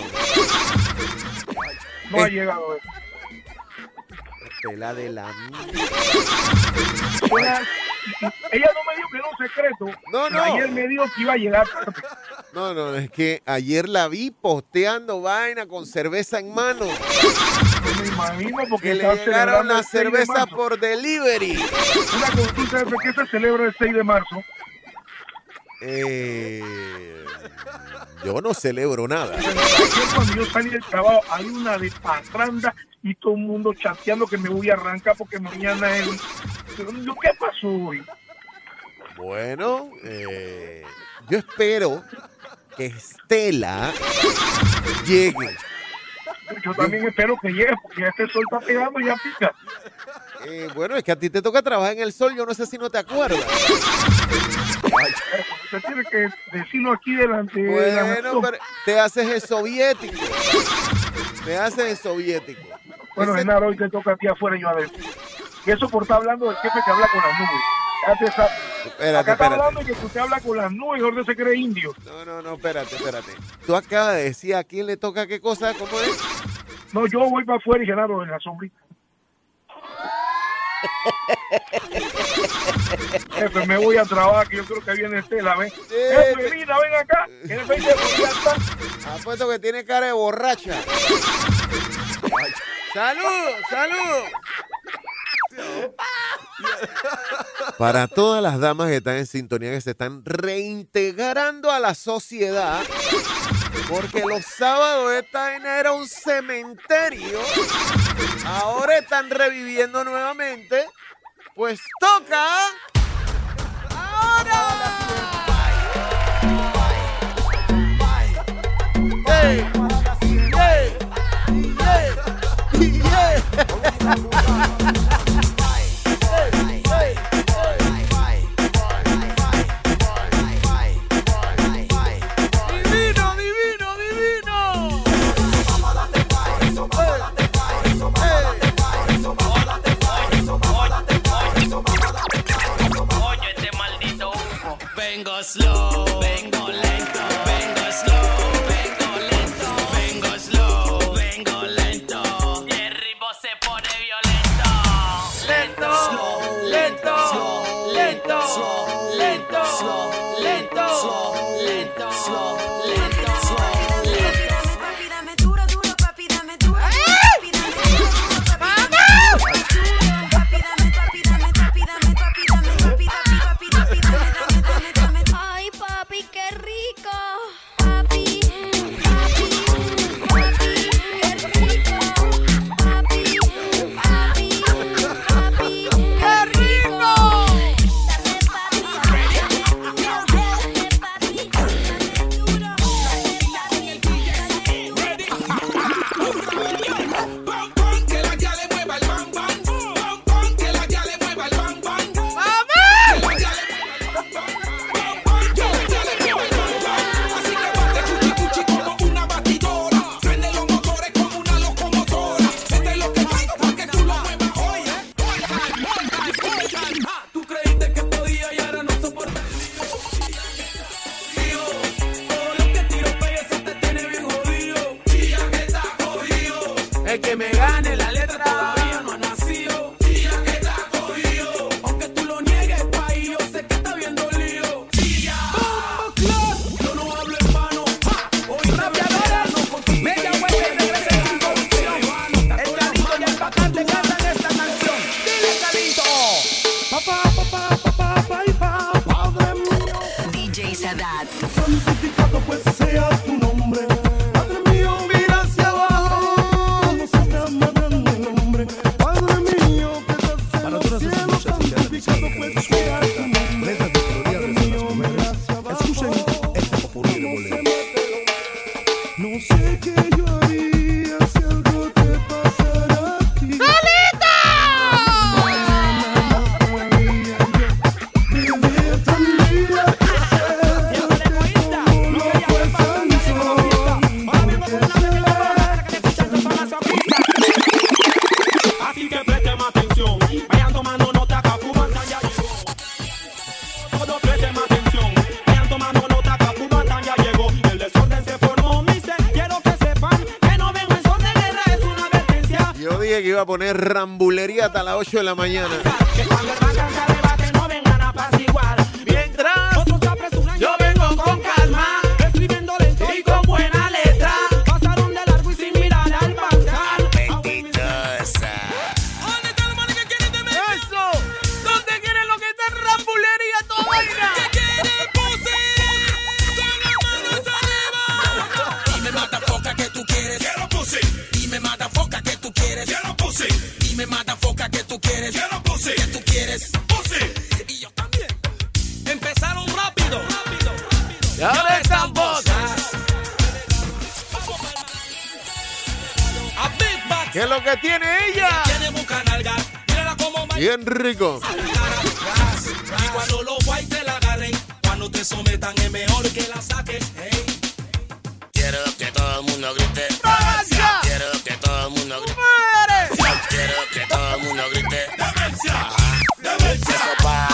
S14: No ha
S6: Eh.
S14: llegado. eh.
S6: Estela de la...
S14: Ella, ella no me dijo que era un secreto.
S6: No, no.
S14: Ayer me dijo que iba a llegar tarde.
S6: No, no, es que ayer la vi posteando vaina con cerveza en mano.
S14: No me imagino porque
S6: Que le
S14: está
S6: llegaron
S14: celebrando
S6: la
S14: el seis de
S6: cerveza
S14: marzo.
S6: por delivery.
S14: Una consulta de qué se celebra el seis de marzo.
S6: Eh, yo no celebro nada.
S14: Ayer cuando yo salí del trabajo hay una de parranda y todo el mundo chateando que me voy a arrancar porque mañana es... Pero, ¿qué pasó hoy?
S6: Bueno, eh, yo espero que Estela llegue.
S14: Yo también espero que llegue porque ya este sol está pegando y ya pica.
S6: Eh, bueno, es que a ti te toca trabajar en el sol, yo no sé si no te acuerdas.
S14: Usted tiene que decirlo aquí delante de la
S6: Bueno,
S14: nación.
S6: pero te haces el soviético. Te haces el soviético.
S14: Bueno,
S6: Ese-
S14: Genaro, hoy te toca a ti afuera y yo adentro. Y eso por estar hablando del jefe que habla con las nubes. Ya te sabes.
S6: Espérate,
S14: Acá está
S6: espérate.
S14: hablando de que usted habla con las nubes y Jorge se cree indio.
S6: No, no, no, espérate, espérate. Tú acabas de decir a quién le toca qué cosa, ¿cómo es?
S14: No, yo voy para afuera y Genaro en la sombrita. Jefe, me voy a trabajar, que yo creo que viene Estela, ¿ven? Jefe, mira, ven acá. Que el veinte ya está.
S6: Apuesto que tiene cara de borracha. ¡Salud! ¡Salud! Para todas las damas que están en sintonía, que se están reintegrando a la sociedad, porque los sábados esta vaina era un cementerio, ahora están reviviendo nuevamente, pues toca ahora. ¡Ey! ¡Ey! ¡Ey! ¡Divino, divino, divino!
S5: Oye, este maldito humo. Vengo slow, vengo lento, vengo slow, vengo lento, vengo slow, vengo lento. Y el ritmo se pone violento.
S2: Lento, lento, lento, lento, lento, lento, lento.
S15: Papi, dame duro, duro, papi, dame duro. Papi, dame duro, duro, papi, dame duro. Papi, dame, papi, dame, papi, dame, papi, dame, papi, papi, papi, papi, dame, dame, dame, dame. Ay, papi, qué rico.
S2: El que me gane la letra todavía no ha nacido. Y ya que está cogido, aunque tú lo niegues, país, yo sé que está bien dolido. Y ya. Bomba Club, yo no hablo en vano. Hoy rapeadores, media vuelta y regresa sin corrupción. El Calito y el Pacante cantan esta canción. Dile, Calito. Papá, papá, papá, papá, padre mío.
S1: D J Sadat.
S2: Santificado pues sea tu nombre. Padre mío, mira hacia abajo. No se llama grande nombre. Padre mío, que estás en los cielos. Santificado pues sea tu nombre. Padre mío, mira hacia abajo. Escuchen este popurrí de bolero. No sé qué yo haría si algo te pasara a ti. ¡Calita! Vivir tan vida que así que presten atención, vayan tomando nota que Fumatan ya llegó. Todos presten atención, vayan tomando nota que Fumatan ya llegó. El desorden se formó, mister, quiero que sepan que no vengo en son de guerra, es una advertencia.
S6: Yo dije que iba a poner rambulería hasta las ocho de la mañana.
S2: Que cuando el bacán se debate no vengan a apaciguar. Mientras otros se apresuran, yo vengo con calma, escribiendo lento y con buena letra. Pasaron de largo y sin mirar al bancal. ¡Eso! ¿Dónde quieren lo que está en rambulería toda vaina? ¿Qué quieren, puse? Con las manos arriba.
S16: Dime, mata foca que tú quieres. Quiero pussy. Dime, mata foca que tú quieres. Quiero pussy. Dime, mata foca que tú quieres. Quiero pussy. Que tú quieres. Pussy. Y yo también.
S2: Empezaron rápido. Rápido.
S6: Y ahora están botas.
S2: A Big Bang.
S6: ¿Qué es lo que tiene ella?
S2: Tiene boca nalga. Mírala como baila.
S6: Bien rico.
S2: Y cuando los guay te la agarren, cuando te sometan es mejor que la saques. Hey.
S16: Quiero que todo el mundo grite.
S2: ¡Demencia!
S16: Quiero que todo el mundo grite.
S2: ¡Muere!
S16: Quiero que todo el mundo grite.
S2: ¡Demencia! ¡Demencia!
S16: Eso va.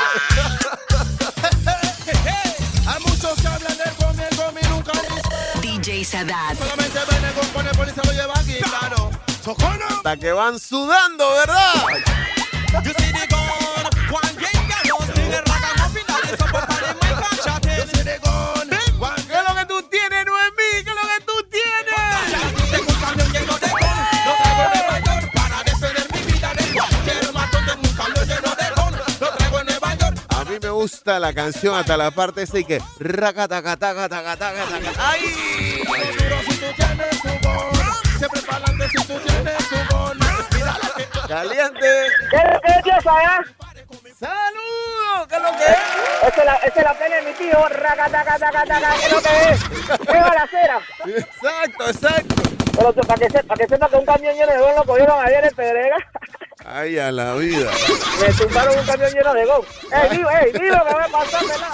S3: Hay muchos que hablan del gomi, el gomi nunca dice.
S1: D J Sadat.
S3: Solamente viene con pone pone y se lo lleva aquí, claro. ¡Socorro!
S6: Hasta que van sudando, ¿verdad?
S2: You see the gun, one game que los tigres ragan al final eso por pared muy cachate. You see the gun,
S6: ¿Qué es lo que tú tienes, Noemí? ¿Qué es lo que tú tienes?
S2: tengo un camión lleno de gun, lo traigo en Nueva York para defender mi vida de cualquier matón. Tengo un camión lleno de gun, lo traigo en Nueva York.
S6: A mí me gusta la canción hasta la parte esa y que racatacatacatacatacataca. ¡Ay!
S3: duro si tú tienes tu gun. Siempre para adelante si tú tienes tu gun. Mira la que
S6: ¡Caliente!
S17: ¿Qué es lo que es, tío Sadat?
S6: ¡Saludos! ¿Qué es lo que es?
S17: Esa es la, esa es la pena de mi tío. Racatacatacataca. ¿Qué es lo que es? ¿Qué balacera?
S6: Exacto, exacto.
S17: Pero para que, sepa, para que sepa que un camión lleno de gon lo cogieron ayer en Pedrega.
S6: Ay, a la vida.
S17: Me tumbaron un camión lleno de gon. ¡Ey, vivo, ey, vivo, que voy a pasar, pelado!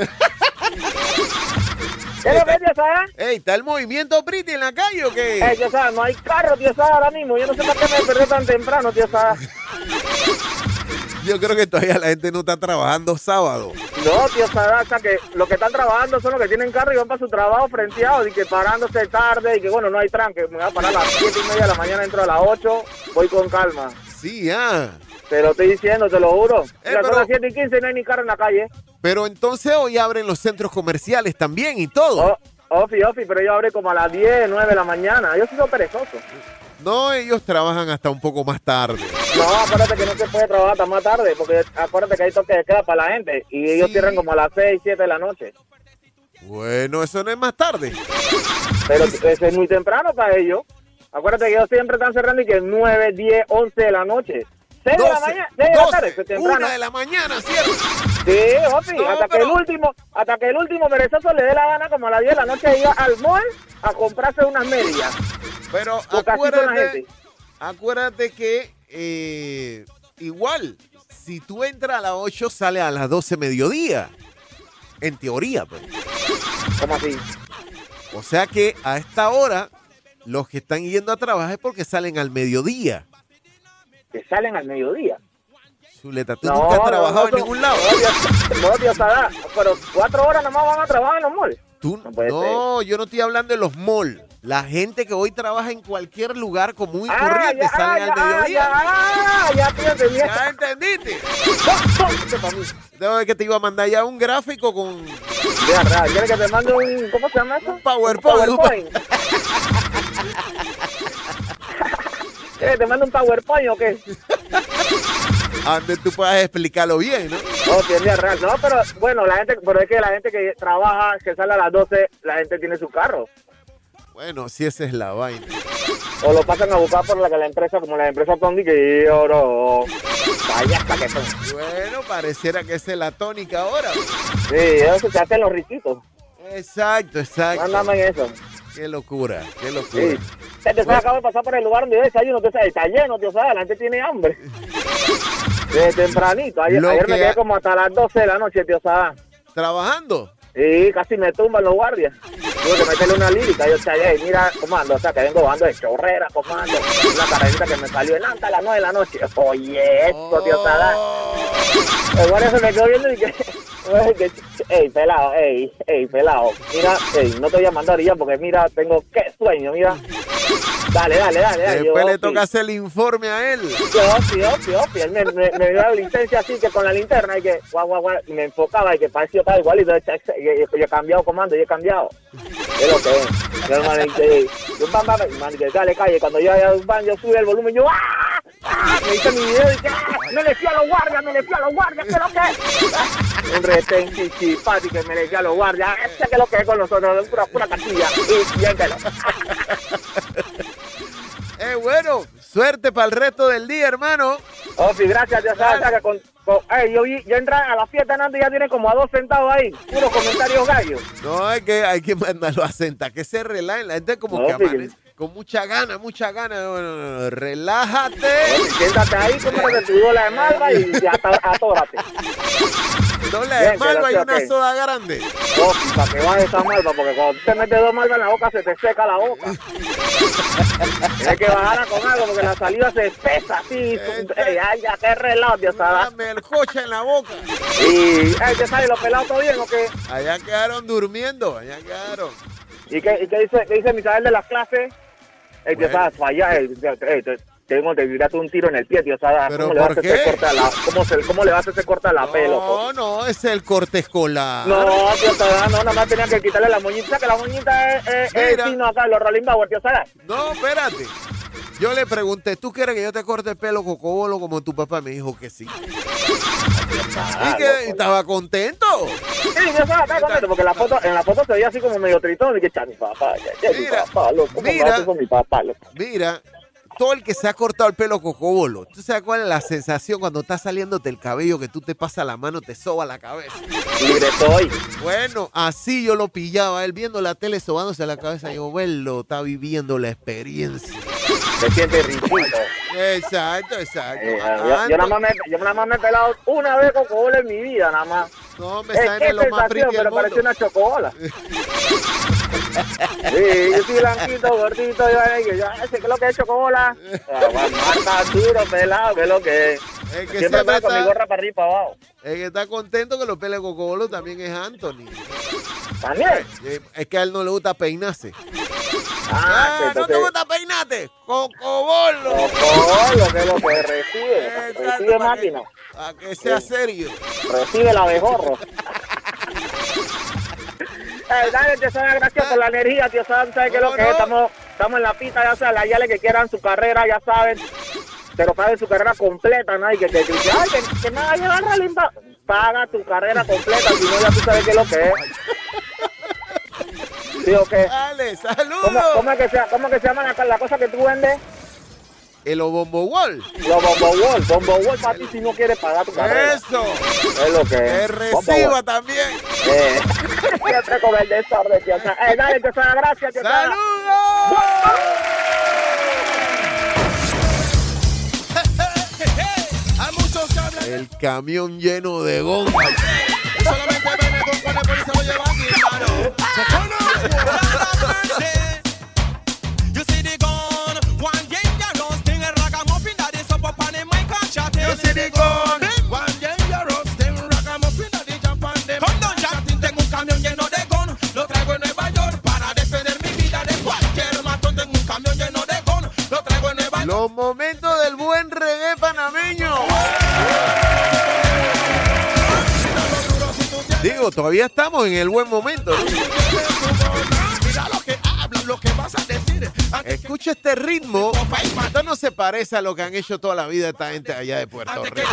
S17: ¿Qué es lo que es, tío Sadat?
S6: Ey, ¿está el movimiento Pretty en la calle o qué?
S17: Ey, tío Sadat, no hay carro, tío Sadat, ahora mismo. Yo no sé por qué me perdí tan temprano, tío Sadat.
S6: Yo creo que todavía la gente no está trabajando sábado.
S17: No, tío Sadat, o sea que los que están trabajando son los que tienen carro y van para su trabajo frenteados y que parándose tarde y que bueno, no hay tranque. Me voy a parar a las siete y media de la mañana, entro a las ocho, voy con calma.
S6: Sí, ah.
S17: Te lo estoy diciendo, te lo juro.
S6: Eh,
S17: Mira,
S6: pero-
S17: son las siete y quince y no hay ni carro en la calle.
S6: Pero entonces hoy abren los centros comerciales también y todo.
S17: Oh, ofi, ofi, pero yo abre como a las diez, nueve de la mañana. Yo soy perezoso.
S6: No, ellos trabajan hasta un poco más tarde.
S17: No, acuérdate que no se puede trabajar hasta más tarde, porque acuérdate que hay toque de queda para la gente y ellos
S6: Sí.
S17: cierran como a las seis, siete de la noche.
S6: Bueno, eso no es más tarde.
S17: Pero eso es muy temprano para ellos. Acuérdate que ellos siempre están cerrando y que nueve, diez, once de la noche. seis de la
S6: doce,
S17: mañana, seis de la
S6: doce,
S17: tarde, eso es temprano.
S6: una de la mañana, ¿cierto?
S17: Sí, ofi,
S6: No,
S17: hasta
S6: pero-
S17: que el último, hasta que el último perezoso le dé la gana como a las diez de la noche ir al mall a comprarse unas medias.
S6: Pero
S17: O casi con la
S6: acuérdate,
S17: gente.
S6: acuérdate que eh, igual, si tú entras a las ocho, sale a las doce mediodía. En teoría, pues.
S17: ¿Cómo así?
S6: O sea que a esta hora, los que están yendo a trabajar es porque salen al mediodía.
S17: Que salen al mediodía.
S6: Zuleta, tú nunca has trabajado en
S17: no,
S6: ningún lado.
S17: No, Dios, no, Dios Sadat, pero cuatro horas nomás van a trabajar en los malls.
S6: Tú,
S17: No puede
S6: no, yo no estoy hablando de los malls. La gente que hoy trabaja en cualquier lugar común y
S17: Ah,
S6: corriente
S17: ya,
S6: salen
S17: ah,
S6: al
S17: ya,
S6: mediodía.
S17: ah, ya, ya, te entendí.
S6: ¿Ya entendiste? Debo de que te iba a mandar ya un gráfico con...
S17: Ya, ra, ¿quieres que te mande un... ¿Cómo se llama eso?
S6: Un PowerPoint.
S17: Un PowerPoint. ¿Quieres que te mande un PowerPoint o qué?
S6: Donde tú puedas explicarlo bien, ¿no?
S17: No, tiene real. No, pero bueno, la gente, pero es que la gente que trabaja, que sale a las doce, la gente tiene su carro.
S6: Bueno, si esa es la vaina.
S17: O lo pasan a buscar por la que la empresa, como la empresa Tondi, que oro. Vaya hasta que son.
S6: Bueno, pareciera que esa es la tónica ahora.
S17: Sí, eso se hacen los riquitos.
S6: Exacto, exacto.
S17: Mándame en eso.
S6: Qué locura, qué locura.
S17: Sí. Te bueno. Acabo de pasar por el lugar donde yo desayuno, te sabes, está lleno, tío, sabes, la gente tiene hambre. Desde tempranito. Ayer, ayer me quedé ha... como hasta las doce de la noche, tío, sabes.
S6: ¿Trabajando?
S17: Sí, casi me tumban los guardias. Tuve que meterle una lírica. Yo, hey, mira, comando, o sea, que vengo bajando de chorrera, comando. Una carrerita que me salió en alta a las nueve de la noche. Oye, esto, tío, sabes. Igual eso me quedo viendo y que... Ey, pelado, ey, ey, pelado. Mira, ey, no te voy a mandar ya porque mira, tengo qué sueño, mira. Dale, dale, dale. dale.
S6: Después
S17: yo,
S6: le
S17: sí.
S6: toca hacer el informe a él.
S17: Yo, sí, sí, sí. Él me, me, me dio la licencia así que con la linterna y que guau, guau, guau, y me enfocaba y que parecía tal igualito. Yo, yo, yo he cambiado comando, yo he cambiado. Es lo que es. Yo, hermano, y yo, bam, bam, man, que dale, calle. Cuando yo haya un ban, yo sube el volumen, yo, ¡ah! ¡Ah! Me hice mi video y que, ¡ah! Me le fui a los guardias, me le fui a los guardias, ¿qué es lo que es? Un retén chichipati que me le fui a los guardias. Ese que es lo que es con nosotros, pura, pura castilla. Y siéntelo.
S6: Eh, bueno, suerte para el resto del día, hermano.
S17: Oh, sí, gracias, ya sabes, que con, con, hey, yo, yo entré a la fiesta Nando y ya tiene como a dos sentados ahí, puros comentarios gallos.
S6: No, es que hay que mandarlo a sentar, que se relajen, la gente como no, que amanece con mucha gana, mucha gana. Bueno, no, no, relájate.
S17: No, siéntate ahí, cómprate tu bola de malva y atórate.
S6: Doble de malva y una okay. soda grande.
S17: Oh, para que baje esa malva, porque cuando te metes dos malvas en la boca se te seca la boca. Tienes que bajarla con algo porque la saliva se espesa así. Ey, ay, ya, qué relajo, Dios sabe.
S6: Dame el coche en la boca.
S17: Y, ay, ¿te sale los pelados todo bien o qué?
S6: Allá quedaron durmiendo, allá quedaron.
S17: ¿Y qué, y qué dice, qué dice Misael de las clases? El tío Sada falla, el, el, el, tengo que tiraste un tiro en el pie, tío Sada.
S6: ¿Pero
S17: ¿Cómo
S6: por
S17: le
S6: qué?
S17: Corta la, ¿cómo, se, ¿Cómo le vas a hacer corta la
S6: no,
S17: pelo?
S6: No, no, ese es el corte escolar.
S17: No, tío Sada, no, nada más tenía que quitarle la moñita, que la moñita es, es, es fino acá, los Rolling Bauer, tío Sada.
S6: No, espérate. Yo le pregunté, ¿tú quieres que yo te corte el pelo cocobolo como tu papá? Me dijo que sí. Y que estaba contento.
S17: Sí, yo estaba, estaba contento porque la foto, en la foto se veía así como medio tritón y que echa mi papá, ya, ya, mi papá, loco, ¿cómo
S6: mira,
S17: con mi papá, loco?
S6: Mira, todo el que se ha cortado el pelo cocobolo, ¿tú sabes cuál es la sensación cuando está saliéndote el cabello que tú te pasas la mano, te soba la cabeza?
S17: Libre estoy.
S6: Bueno, así yo lo pillaba, él viendo la tele sobándose la cabeza, yo, verlo, está viviendo la experiencia.
S17: Se siente ridículo.
S6: Exacto, exacto.
S17: Eh, yo, yo, nada más me, yo nada más me he pelado una vez cocobola en mi vida, nada más.
S6: No, me sale de lo más friki del
S17: pero
S6: mundo.
S17: parece una chocobola. Sí, yo soy blanquito, gordito, yo, yo, yo sé que es lo que es chocobola. Marca duro, pelado, que es lo que es.
S6: El que
S17: siempre me
S6: está,
S17: con mi gorra para arriba y para abajo.
S6: El que está contento que los peles de cocobolo también es Anthony.
S17: ¿También?
S6: Es que a él no le gusta peinarse.
S17: Ah,
S6: ah
S17: entonces...
S6: ¿no te gusta peinarte? ¡Cocobolo!
S17: Cocobolo, que es lo que recibe. Exacto, recibe
S6: para
S17: máquina.
S6: Que, para que sea sí. serio.
S17: Recibe el abejorro. Eh, dale, tío Sada, gracias por la energía, tío Sada, ¿sabes qué es lo que no? es? Estamos, estamos en la pista, ya saben, las yales que quieran su carrera, ya saben, pero paguen su carrera completa, ¿no? Y que te dice, ay, que, que me va a llevar a limpa. Paga tu carrera completa, si no ya tú sabes qué es lo que es. ¿Sí o qué?
S6: Dale, saludos.
S17: ¿Cómo, cómo, es que se, ¿Cómo es que se llama la, la cosa que tú vendes?
S6: El Bombo Wall.
S17: Los Bombo Wall. Bombo Wall para ti si no quieres pagar tu carrera.
S6: Eso.
S17: Es lo que es.
S6: Que reciba también.
S17: Eh. Siempre con el desorden, tío. Eh, dale, tío Sada, gracias, tío Sada.
S6: ¡Saludos! El camión lleno de gomas.
S16: Solamente viene con cuál por eso lo lleva aquí, hermano. Se conoce. You see the gun, one dangerous thing, a ragamuffin that is up upon the mic and chatting. You see the gun, one dangerous thing, ragamuffin that is up on the mic and chatting. Tengo un camión lleno de gun, lo traigo en Nueva York para defender mi vida de cualquier
S6: Los momentos del buen reggae panameño. Digo, todavía estamos en el buen momento.
S16: Mira lo que hablan, lo que vas a decir.
S6: Escucha este ritmo. Esto no se parece a lo que han hecho toda la vida esta gente allá de Puerto Rico.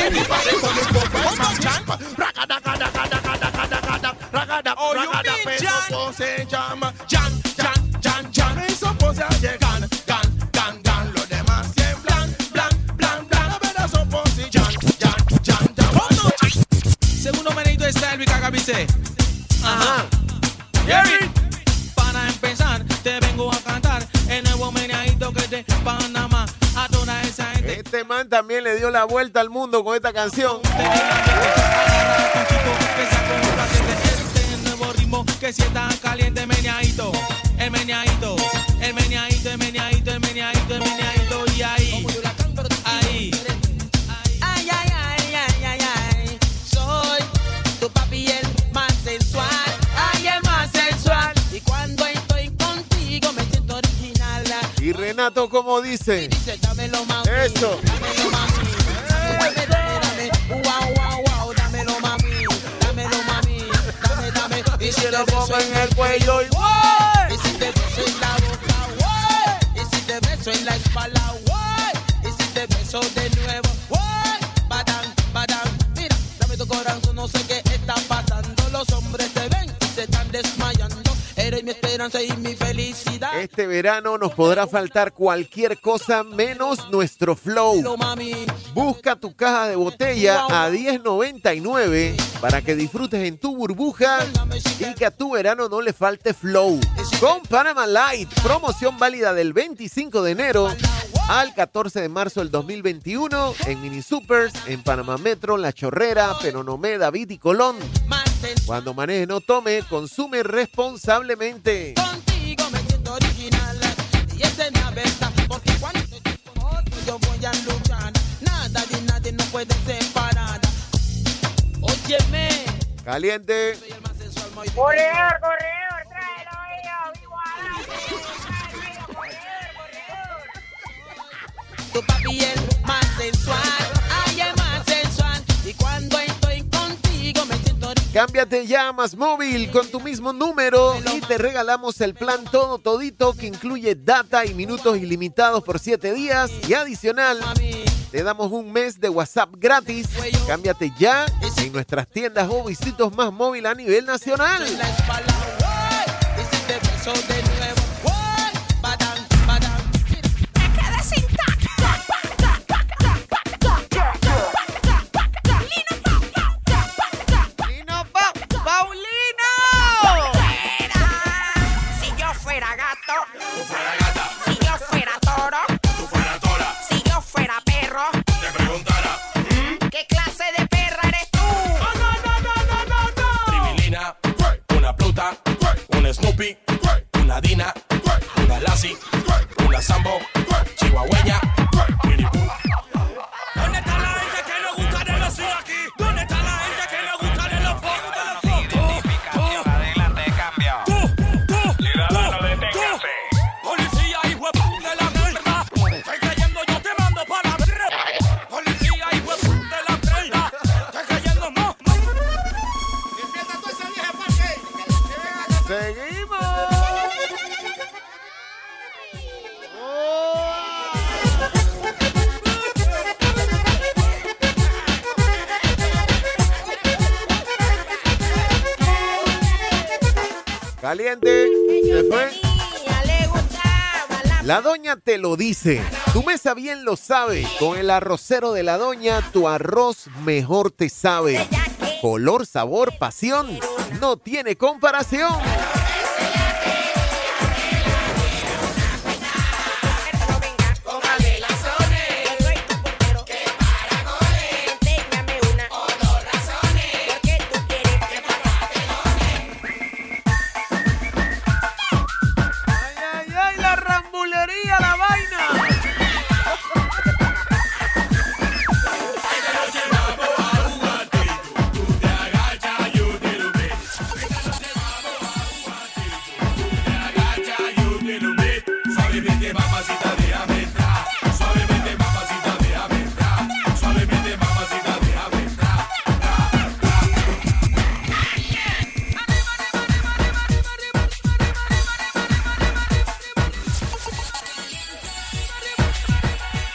S16: Oh, you mean Jan? Se llama Jan, Jan, Jan, Jan. Eso pose a llegar. Gan, gan, gan. Los demás en blan, blan, blan, blan. A ver eso pose. Jan, Jan, Jan, Jan.
S5: Segundo menito de Style, Cagabice. Ajá.
S16: Jerry.
S5: Para empezar, te vengo a cantar el nuevo meneadito que de Panamá. A toda esa gente.
S6: Este man también le dio la vuelta al mundo con esta canción.
S5: Que si está caliente, meneadito, el meneadito, el meneadito, el meneadito, el meneadito, el meneadito, y ahí, ahí.
S9: Ay, ay, ay, ay, ay, ay. Soy tu papi el más sensual. Ay, el más sensual. Y cuando estoy contigo me siento original.
S6: Y Renato, ¿cómo dice?
S9: Dice, dámelo, mami.
S6: Eso.
S9: Dámelo, mami. Dame, dame, dame. Wow, wow, wow. Dámelo, mami. Dámelo, mami. Dame, dame.
S6: Y si lo pongo en el cuello, y
S9: ¡Woy! Y si te beso en la boca, ¡woy! Y si te beso en la espalda, ¡woy! Y si te beso de nuevo, ¡woy! Badán, badán. Mira, dame tu corazón, no sé qué está pasando. Los hombres te ven y se están desmayando. Eres mi esperanza y mi felicidad.
S6: este verano nos podrá faltar cualquier cosa menos nuestro flow. Busca tu caja de botella a diez noventa y nueve para que disfrutes en tu burbuja y que a tu verano no le falte flow. Con Panama Light, promoción válida del veinticinco de enero al catorce de marzo del dos mil veintiuno en Mini Supers, en Panamá Metro, La Chorrera, Penonomé, David y Colón. Cuando maneje no tome, consume responsablemente.
S9: Contigo me siento original y esa es la verdad, porque cuando yo voy a luchar, nada ni nadie no puede separar. Óyeme.
S6: Caliente.
S11: Corredor, corredor, tráelo ahí, igual.
S9: Tu papi es más sensual, ay, es más sensual. Y cuando estoy contigo me siento original.
S6: Cámbiate ya a Más Móvil con tu mismo número y te regalamos el plan Todo Todito que incluye data y minutos ilimitados por siete días y adicional te damos un mes de WhatsApp gratis. Cámbiate ya en nuestras tiendas o visitos Más Móvil a nivel nacional.
S16: Snoopy, una Dina, una Lassie, una Sambo, chihuahueña. ¿Dónde está la gente que nos gusta de los aquí? ¿Dónde está la gente que nos gusta de los
S18: Identificación, adelante, cambio. Ciudadano, deténgase.
S16: Policía, hijo de la mierda. Estoy creyendo, yo te mando para la mierda. Policía, hijo de la mierda. Estoy creyendo, no. Despierta toda esa vieja parque.
S6: ¡Seguimos! Caliente, se fue. La doña te lo dice. Tu mesa bien lo sabe. Con el arrocero de la doña, tu arroz mejor te sabe. Color, sabor, pasión. No tiene comparación.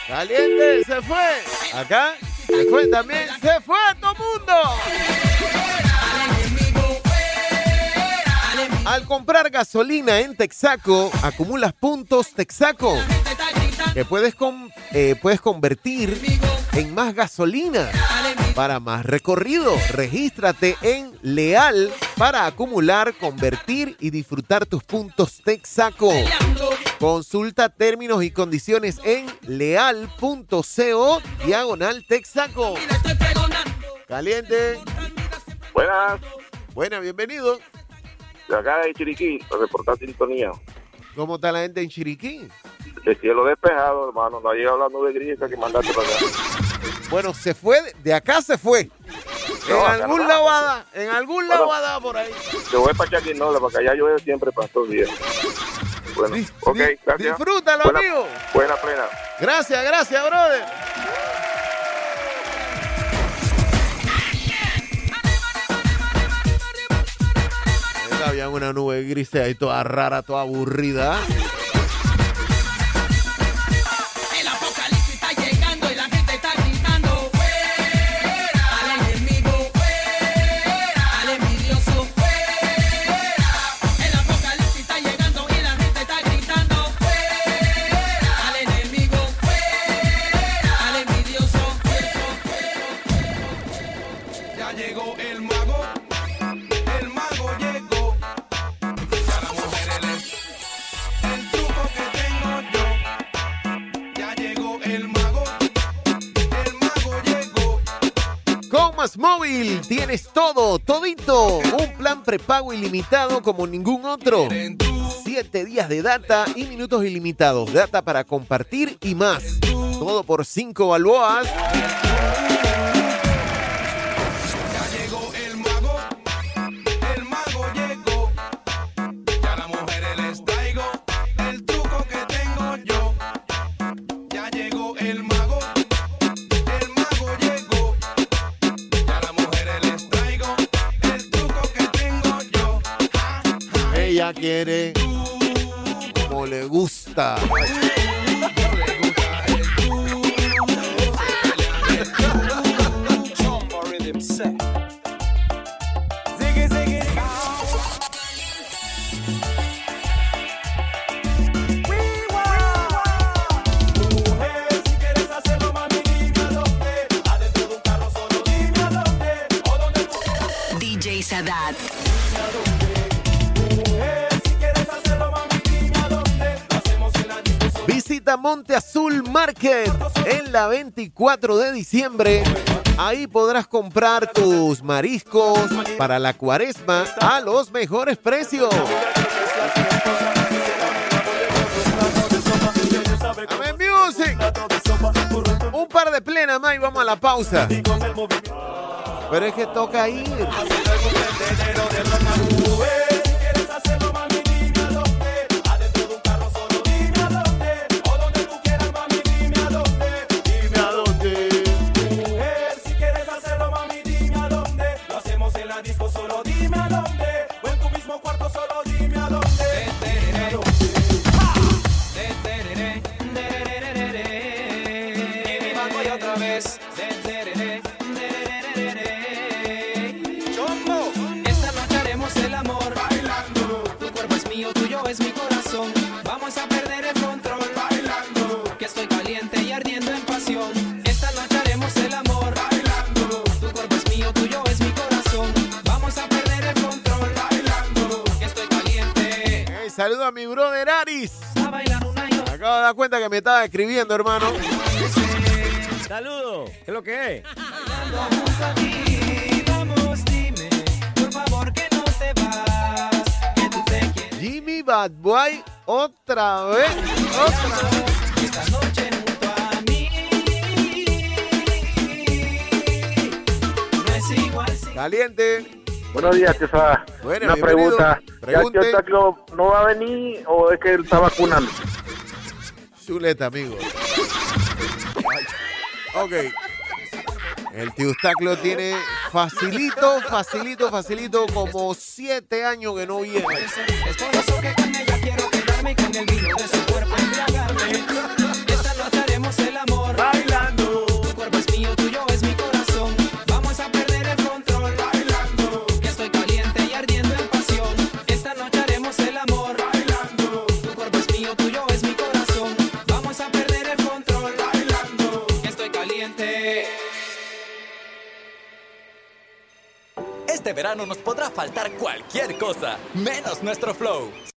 S6: Caliente, se fue. Acá, se fue también. Se fue todo el mundo. Al comprar gasolina en Texaco, acumulas puntos Texaco que puedes, con, eh, puedes convertir en más gasolina para más recorrido. Regístrate en Leal para acumular, convertir y disfrutar tus puntos Texaco. Consulta términos y condiciones en leal.co diagonal Texaco. Caliente.
S8: Buenas.
S6: Buenas, bienvenido.
S8: De acá de Chiriquí, para reportar sintonía.
S6: ¿Cómo está la gente en Chiriquí?
S8: El cielo despejado, hermano. No ha llegado hablando de grilla que mandaste para acá.
S6: Bueno, se fue, de acá se fue.
S8: No,
S6: en
S8: acá
S6: algún
S8: no.
S6: lado anda, en algún lado
S8: Bueno,
S6: anda por ahí.
S8: Te voy para Chaquinola, porque allá llueve siempre para estos días. Bueno, ok, gracias.
S6: Disfrútalo,
S8: buena,
S6: amigo.
S8: Buena plena.
S6: Gracias, gracias, brother. Había una nube gris ahí toda rara, toda aburrida.
S2: El apocalipsis está llegando y la gente está gritando fuera, al enemigo fuera, al envidioso fuera. El apocalipsis está llegando y la gente está gritando fuera, al enemigo fuera, al envidioso fuera.
S16: Ya llegó el mago, el mago llegó. Ya la mujer el, el truco que tengo yo. Ya llegó el mago, el mago llegó.
S6: Con Más Móvil tienes todo, todito. Un plan prepago ilimitado como ningún otro. Siete días de data y minutos ilimitados. Data para compartir y más. Todo por cinco balboas.
S16: Ya llegó el mago, el mago llegó. Ya la mujer les traigo el truco que tengo yo. Ya llegó el mago, el mago llegó. Ya la mujer les traigo el truco que tengo yo.
S6: Ella quiere como le gusta.
S1: D J Sadat.
S6: Visita Monte Azul Market en la veinticuatro de diciembre. Ahí podrás comprar tus mariscos para la cuaresma a los mejores precios. Amén, music. Un par de plenas más y vamos a la pausa. Pero es que toca ir.
S5: Esta noche haremos el amor bailando. Tu cuerpo es mío, tuyo es mi corazón. Vamos a perder el control bailando. Que estoy caliente y ardiendo en pasión. Esta noche haremos el amor bailando. Tu cuerpo es mío, tuyo es mi corazón. Vamos a perder el control bailando. Que estoy caliente.
S6: Hey, saludo a mi brother Aris. Me acabo de dar cuenta que me estaba escribiendo, hermano.
S4: Saludos. ¿Qué es lo que es?
S5: Vamos, dime, por favor, que no te vas. Que tú te quieres.
S6: Jimmy Bad Boy, otra vez. Otra vez.
S5: Esta noche junto a mí. No es igual si
S6: Caliente.
S8: Buenos días, Tesa.
S6: Bueno,
S8: Una
S6: bienvenido.
S8: pregunta. ¿Ya
S6: Pregunte.
S8: el Taclo no va a venir o es que él está vacunando?
S6: Chuleta, amigo. Ok. El Tiustaclo tiene facilito, facilito, facilito, como siete años que no viene.
S5: es por eso que con ella quiero quedarme y con el vino de su cuerpo embriagarme. Esta noche haremos el amor
S19: verano nos podrá faltar cualquier cosa, menos nuestro flow.